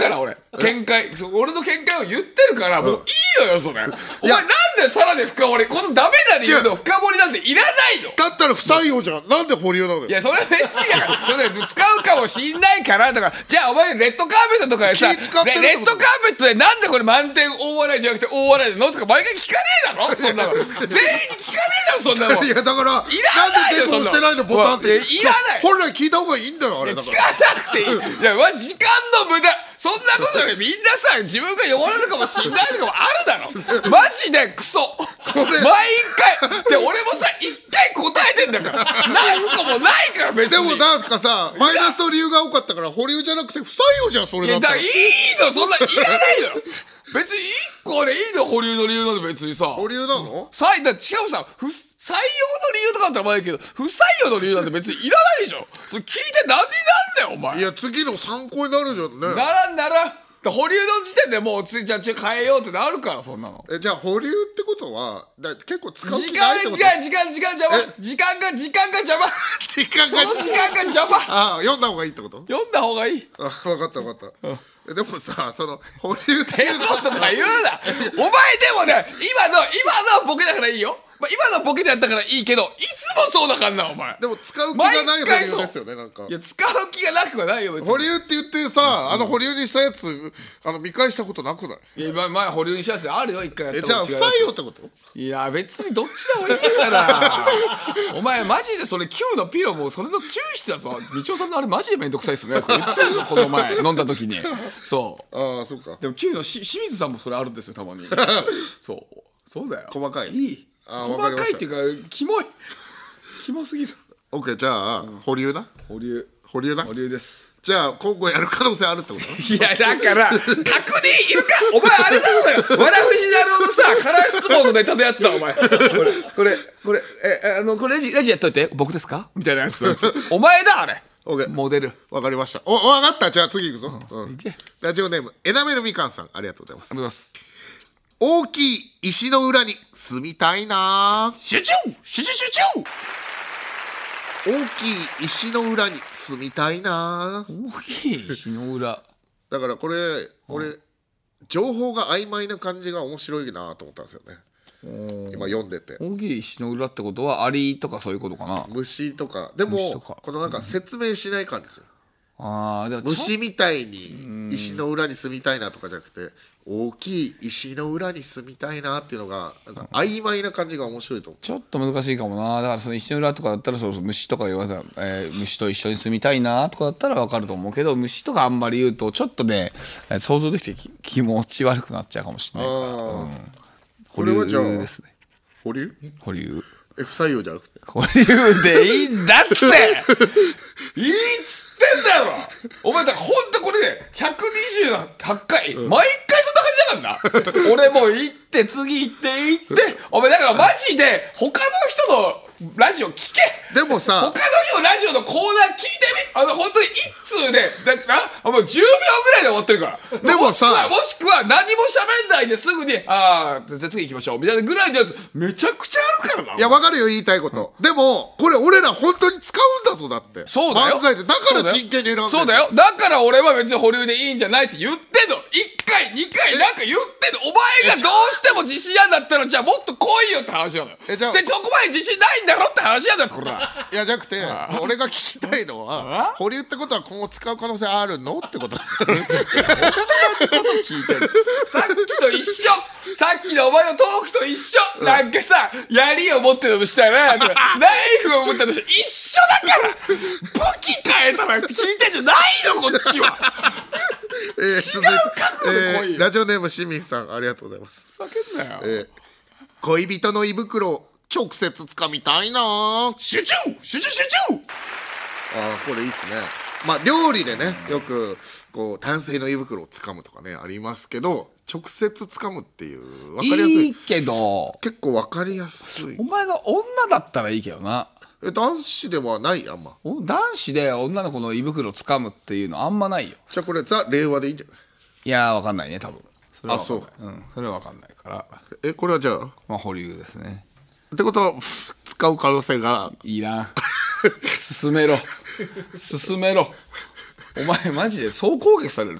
から俺見解、そう俺の見解を言ってるからもういいのよそれ。お前なんでさらに深掘り、このダメな理由の深掘りなんていらないの。 だったら不採用じゃん、なんで保留なのよ。 いやそれは別にやからそれ使うかもしんないからとか、じゃあお前レッドカーペットとかでさ、レレッドカーペットでなんでこれ満点大笑いじゃなくて大笑いなのとか毎回聞かねえだろそんなの。全員に聞かねえだろそんなの。 いやだからいらないよそんなの。 してないのボタンって。 いらない。 本来聞いた方がいいんだよあれだから。 聞かなくていい。いや時間の無駄。そんなことでみんなさ自分が汚れるかもしんないとかもあるだろ。マジでクソ毎回で俺もさ一回答えてんだから何個もないから別に。 でもなんかさマイナスの理由が多かったから保留じゃなくて不採用じゃんそれだったら。 いやだからいいのそんないらないのよ別にいっこでいいの保留の理由なんで別にさ。 保留なの？ さだしかもさ不採用の理由とかだったらまだいいけど不採用の理由なんて別にいらないでしょ。それ聞いて何になんだよお前。 いや次の参考になるじゃんね。 ならんなら保留の時点でもうついちゃんち変えようってなるからそんなの。 えじゃあ保留ってことはだ結構使う時気ないってこと？ 間時間時間邪魔時間が時間が邪魔時間がその時間が邪魔。 あ読んだ方がいいってこと？ 読んだ方がいい。 あ分かった分かった、うん、でもさその保留っていうのとか言うなお前でもね今の今のボケだからいいよ、まあ、今のボケでやったからいいけどいつもそうだからなお前。 でも使う気がない保留ですよねなんか。 いや使う気がなくはないよ別に。 保留って言ってさ、うん、あの保留にしたやつあの見返したことなくない？ いや今前保留にしたやつあるよ一回やったこと違うやつ。 えじゃあ不採用ってこと？ いや別にどっちでもいいからお前マジでそれきゅうのピロもそれの注意してたぞ。みちおさんのあれマジでめんどくさいっすねこれ言ってたぞこの前飲んだ時に。そうああそうか。 でもきゅうのし清水さんもそれあるんですよたまにそうそうだよ細かいいいあ細かいっていうかキモいキモすぎる。 オッケーじゃあ、うん、保留な保留保留な保留です。 じゃあ今後やる可能性あるってこと？ いやだから確認いるかお前あれなのよわらふじなるほどさカラー質問のネタのやつだお前これこれこれえあのこれレジレジやっといて僕ですかみたいなやつお前だあれ。 オッケーモデルわかりました。お分かったじゃあ次いくぞ、うんうん、ラジオネームエナメルみかんさんありがとうございます。 ありがとうございます。 大きい石の裏に住みたいな。 集中集中集中。 大きい石の裏に住みたいな。 大きい石の裏だからこれ俺情報が曖昧な感じが面白いなと思ったんですよね今読んでて。 大きい石の裏ってことはアリとかそういうことかな。 虫とかでもこのなんか説明しない感じ、 うん、あでも虫みたいに石の裏に住みたいなとかじゃなくて大きい石の裏に住みたいなっていうのがなんか曖昧な感じが面白いと思う。 ちょっと難しいかもな。だからその石の裏とかだったらそうそう虫とか言われたら、えー、虫と一緒に住みたいなとかだったら分かると思うけど虫とかあんまり言うとちょっとね想像できて気持ち悪くなっちゃうかもしれないから、うん、 これはじゃあですね。 保留保留え不採用じゃなくて保留でいいんだっていいっつってんだよお前だからほんとこれねひゃくにじゅうはちかい、うん、毎回そんな感じだからな俺もう行って次行って行ってお前だからマジで他の人のラジオ聞け。 でもさ他の人のラジオのコーナー聞いてみ。あの本当に一通でだからもうじゅうびょうぐらいで終わってるから。でもさもしくはもしくは何も喋んないですぐにああじゃあ次行きましょうみたいなぐらいのやつめちゃくちゃあるからな。 いや分かるよ言いたいこと、うん、でもこれ俺ら本当に使うんだぞだって。 そうだよ漫才でだから真剣に選んでる。 そうだよだから俺は別に保留でいいんじゃないって言ってんの。いっかいにかいなんか言ってんの。お前がどうしても自信あんだったらじゃあもっと来いよって話なのよ。でそこまで自信ないんだろって話なんだよこれ。 いやじゃなくて俺が聞きたいのは保留ってことは今後使う可能性あるのってこと。同じこと聞いてる。さっきと一緒。さっきのお前のトークと一緒、うん、なんかさ槍を持ってたとしたらナイフを持ってたとしたら一緒だから武器変えたらって聞いてんじゃないのこっちは。 えー、続いて、えー、ラジオネームしみんさんありがとうございます。 ふざけんなよ、えー、 恋人の胃袋を直接つかみたいな。 集中集中集中。 あーこれいいっすね。まあ料理でねよくこう男性の胃袋をつかむとかねありますけど直接つかむっていう分かりやすい。 いいけど結構分かりやすい。 お前が女だったらいいけどな。 え男子ではないあんま。 男子で女の子の胃袋をつかむっていうのあんまないよ。 じゃあこれザ令和でいいんじゃない？ いや分かんないね多分。それはあそう、 うん、それは分かんないから。 えこれはじゃあまあ保留ですね。 ってことは使う可能性がいらん。進めろ進めろ。お前マジで総攻撃されるぞ。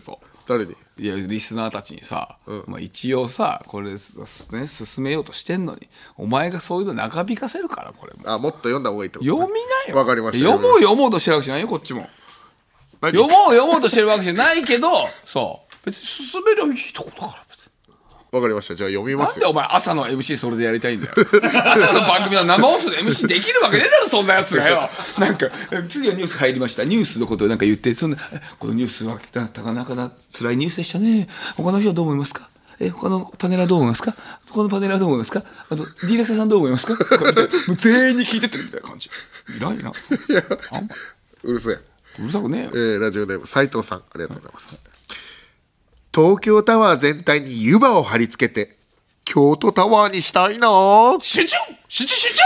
誰に？ いやリスナーたちにさ、うん、まあ、一応さこれね進めようとしてんのにお前がそういうの長引かせるからこれも。 あもっと読んだ方がいいってこと、ね、 読みなよ。 わかりました。 読もう読もうとしてるわけじゃないよこっちも。読もう読もうとしてるわけじゃないけどそう別に進めりゃいいとこだから別に。 わかりました。じゃあ読みますよ。 なんでお前朝の エムシー それでやりたいんだよ朝の番組の生放送で エムシー できるわけねえだろそんなやつがよなんか次はニュース入りましたニュースのことをなんか言ってそんなこのニュースはなかなかな辛いニュースでしたね。他の人はどう思いますか。え他のパネラーどう思いますか。他のパネラーどう思いますか。あとディレクターさんどう思いますかこうやってもう全員に聞いてってるみたいな感じ。いらんいな。 うるせえうるさくねえよ。 えー、ラジオネーム斉藤さんありがとうございます、うん、東京タワー全体に湯葉を貼り付けて京都タワーにしたいな。 集中集中集中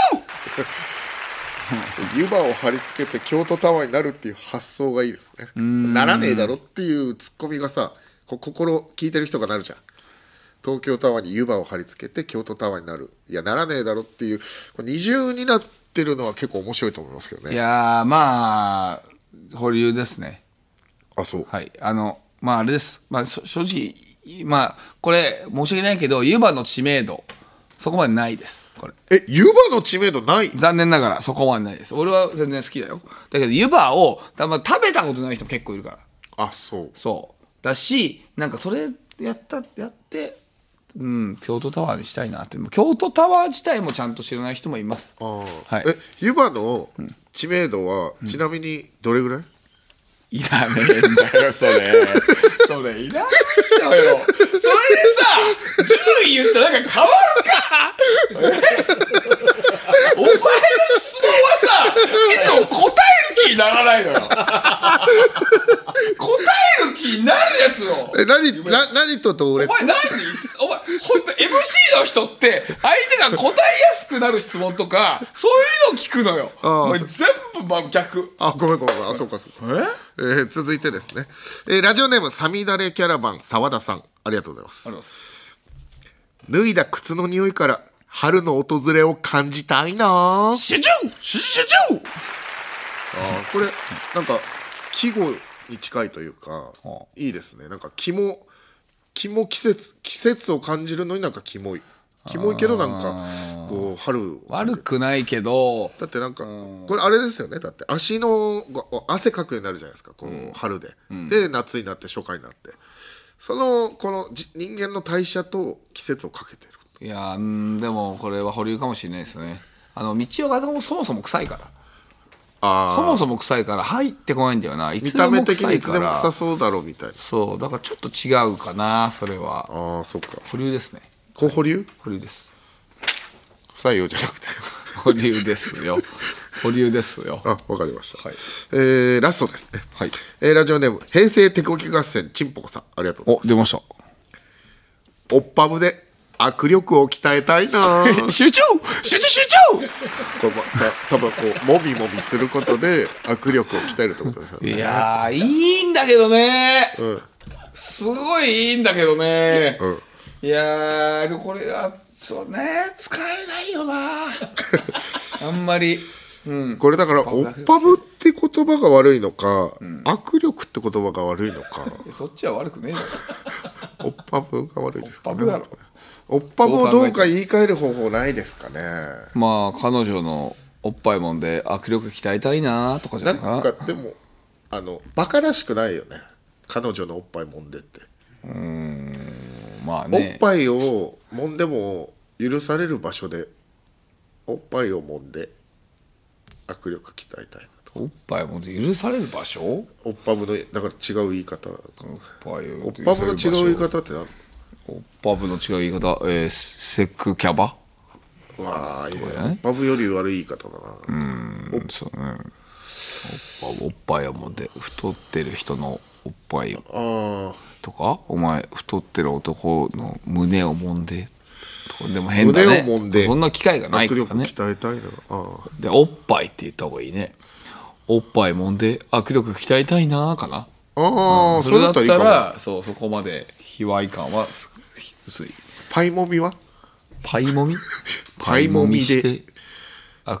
湯葉を貼り付けて京都タワーになるっていう発想がいいですね。ならねえだろっていうツッコミがさこ心聞いてる人がなるじゃん。東京タワーに湯葉を貼り付けて京都タワーになるいやならねえだろっていうこれ二重になってるのは結構面白いと思いますけどね。 いやまあ保留ですね。 あそうはいあのまああれです、まあ、正直まあこれ申し訳ないけど湯葉の知名度そこまでないですこれ。 え湯葉の知名度ない？ 残念ながらそこまでないです。俺は全然好きだよ。だけど湯葉を多分食べたことない人も結構いるから。 あそうそうだしなんかそれやったやってうん京都タワーにしたいなって。京都タワー自体もちゃんと知らない人もいます。 あ、 はい、 え湯葉の知名度はちなみにどれぐらい？ いらねえんだよそれそれいらないのよ。それでさ順位言ったらなんか変わるかお前の質問はさいつも答える気にならないのよ答える気になるやつをえ何な何とどれお前何お前本当 エムシー の人って相手が答えやすくなる質問とかそういうの聞くのよ。お前全部ま逆。 あごめんごめんあそうかそうかええー、続いてですね、えー、ラジオネームサミダレキャラバン澤田さんありがとうございます。 ありがとうございます。 脱いだ靴の匂いから春の訪れを感じたいな。 集中集中集中。 あこれなんか季語に近いというかいいですね。なんかキモキモ季節季節を感じるのになんかキモいキモいけどなんかこう春悪くないけどだってなんかこれあれですよね。だって足の汗かくようになるじゃないですかこう春で、うん、で夏になって初夏になってそのこの人間の代謝と季節をかけてる。 いやんでもこれは保留かもしれないですね。あの道夫がそもそも臭いからあそもそも臭いから入ってこないんだよな。いつでも臭いから見た目的にいつでも臭そうだろうみたいな。 そうだからちょっと違うかなそれは。 ああそっか保留ですね。 こう保留保留です。 不採用じゃなくて保留ですよ保留ですよ。 あわかりました、 はいえー、ラストですね、 はいえー、ラジオネーム平成手こき合戦ちんぽこさんありがとうございます。 お出ました。 おっぱぶで握力を鍛えたいな集中集中集中これ多分こうもみもみすることで握力を鍛えるってことですよね。 いやーいいんだけどね、 うん、 すごいいいんだけどね、 うん、 いやーでもこれはそうね使えないよなあんまり、うん、 これだからおっぱぶって言葉が悪いのか、うん、握力って言葉が悪いのかそっちは悪くねえだろおっぱぶが悪いですかね。 おっぱぶだろおっぱぶをどうか言い換える方法ないですかね。 まあ彼女のおっぱいもんで握力鍛えたいなとかじゃないかな。 なんかでもあのバカらしくないよね彼女のおっぱいもんでって。 うーんまあねおっぱいをもんでも許される場所でおっぱいをもんで握力鍛えたいなと。 おっぱいもんで許される場所おっぱぶのだから違う言い方。おっぱいおっぱぶの違う言い方って何？ おっぱぶの違う言い方、えー、セックキャバわあ、いやおっぱぶより悪い言い方だな。 うんそうねおっぱいはもんで太ってる人のおっぱいあとかお前太ってる男の胸をもんでとかでも変だね。 胸をもんでそんな機会がないからね。 握力鍛えたいなあでおっぱいって言った方がいいね。おっぱいもんで握力鍛えたいなかな。 ああ、 うん、それだったらそうそこまで卑猥感は薄い。 パイもみはパイもみパイもみで握力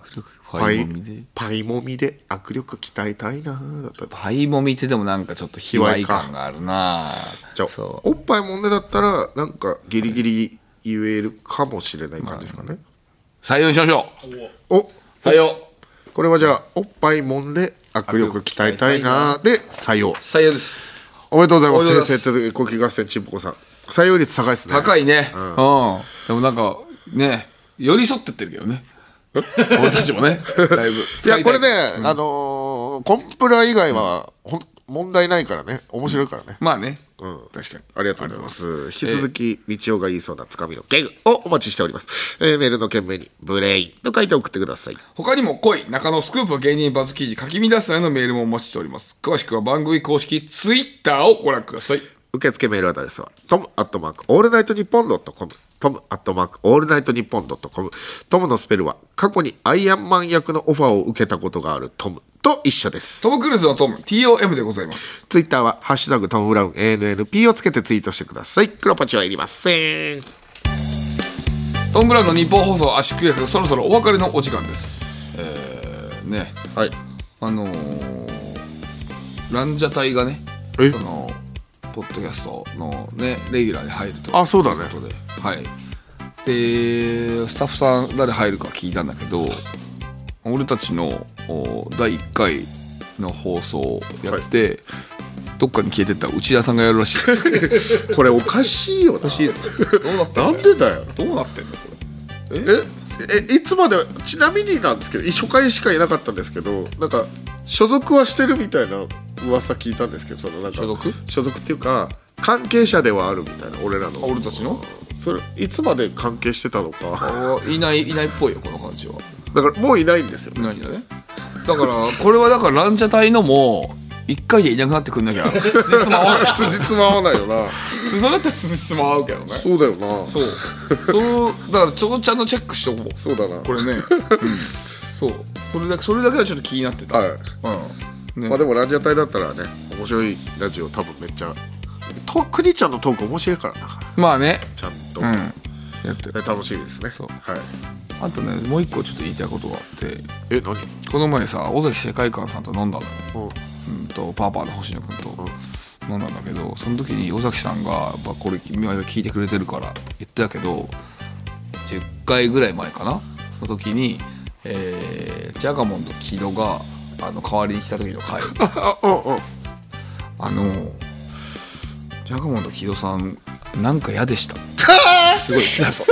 パイパイもみで握力鍛えたいなだったらパイもみってでもなんかちょっと卑猥感があるな。 じゃあおっぱいもんでだったらなんかギリギリ言えるかもしれない感じですかね。 採用しましょう。 お採用。 これはじゃあおっぱいもんで握力鍛えたいなで採用。 採用です。 おめでとうございます。先生とコキ合戦ちんぽこさん採用率高いですね。 高いね、うん、うん、でもなんかね寄り添ってってるけどね俺たちもねだいぶいやこれね、うん、あのー、コンプラ以外はほん問題ないからね面白いからね、 うん、まあね、 うん、確かにありがとうございます。引き続き道夫が言いそうなつかみのギャグをお待ちしております、えー、メールの件名にブレインと書いて送ってください。 他にも恋中野スクープ芸人バズ記事書き乱す際のメールもお待ちしております。詳しくは番組公式ツイッターをご覧ください。 受付メールアドレスはトムアットマークオールナイトニッポンドットコムトムアットマークオールナイトニッポンドットコム。トムのスペルは過去にアイアンマン役のオファーを受けたことがあるトムと一緒です。 トム・クルーズのトム ティーオーエム でございます。 ツイッターはハッシュタグトムブラウン エーエヌエヌピー をつけてツイートしてください。黒パチはいりません。 トム・ブラウンの日本放送圧縮計画そろそろお別れのお時間です。えー、ねはいあのー、ランジャタイがねえそのポッドキャストのねレギュラーに入るということで、 あそうだねはいでスタッフさん誰入るか聞いたんだけど俺たちのだいいっかいの放送をやって、はい、どっかに消えてった内田さんがやるらしいこれおかしいよな。おかしいですよどうなってんのなんでだよどうなってんのこれええいつまでちなみになんですけど初回しかいなかったんですけどなんか所属はしてるみたいな噂聞いたんですけどそのなんか所属所属っていうか関係者ではあるみたいな俺らの俺たちのそれいつまで関係してたのかいないいないっぽいよこの感じは。 だからもういないんですよ、ね、 いないんだね。だからこれはだからランジャタイのもいっかいでいなくなってくんなきゃつじつま合わないつじつま合わないよなそれってつじつま合うけどね。 そうだよなそうそうだからちょっとちゃんとチェックしとこう。 そうだなこれね、うん、そうそれだけそれだけはちょっと気になってた、 はいうんね、 まあでもランジャタイだったらね面白いラジオ多分めっちゃとくにちゃんのトーク面白いからな。 まあねちゃんと、 うん、やってる楽しみですね。 そうはいあとねもう一個ちょっと言いたいことがあってえ何この前さ尾崎世界観さんと飲んだのよ、 うんうん、とパーパーの星野君と飲んだんだけどその時に尾崎さんがやっぱこれ君は聞いてくれてるから言ってたけどじゅっかいぐらい前かなの時に、えー、ジャガモンとキドがあの代わりに来た時の回あのジャガモンとキドさんなんか嫌でしたすごい嫌そう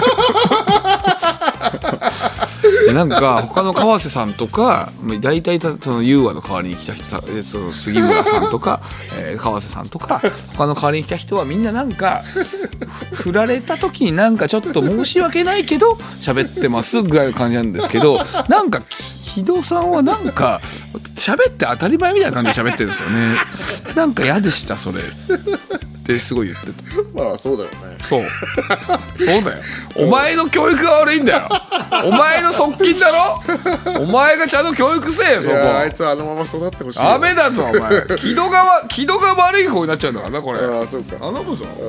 でなんか他の川瀬さんとか大体その優和の代わりに来た人その杉村さんとか、えー、川瀬さんとか他の代わりに来た人はみんななんか振られた時になんかちょっと申し訳ないけど喋ってますぐらいの感じなんですけどなんか木戸さんはなんか喋って当たり前みたいな感じで喋ってるんですよね。なんか嫌でしたそれってすごい言ってた。 まあそうだよね。 そうそうだよ。お前の教育が悪いんだよ。お前の側近だろ。お前がちゃんと教育せえよそこ。 いやあいつはあのまま育ってほしい。 ダメだぞお前。木戸が木戸が悪い方になっちゃうんだからなこれ。 ああそうか。 頼むぞ。はい。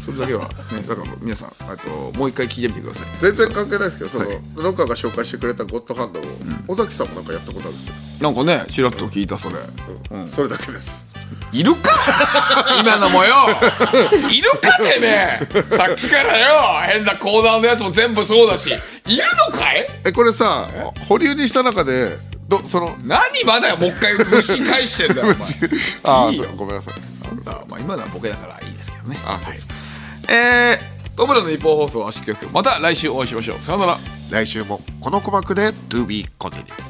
それだけはねだから皆さんあともう一回聞いてみてください。 全然関係ないですけどそのロッカーが紹介してくれたゴッドハンドを尾崎さんもなんかやったことあるんですよ。 なんかねちらっと聞いたそれ。 それだけです。 いるか今のもよいるかてめえさっきからよ変なコーナーのやつも全部そうだしいるのかい。 えこれさ保留にした中でどその何まだよもう一回蒸し返してんだよお前いいよごめんなさい。 あまあ今のはボケだからいいですけどね。 あそうです、 はい、えートムラの日本放送圧縮局また来週お会いしましょう。さよなら。 来週もこの鼓膜で To be continued。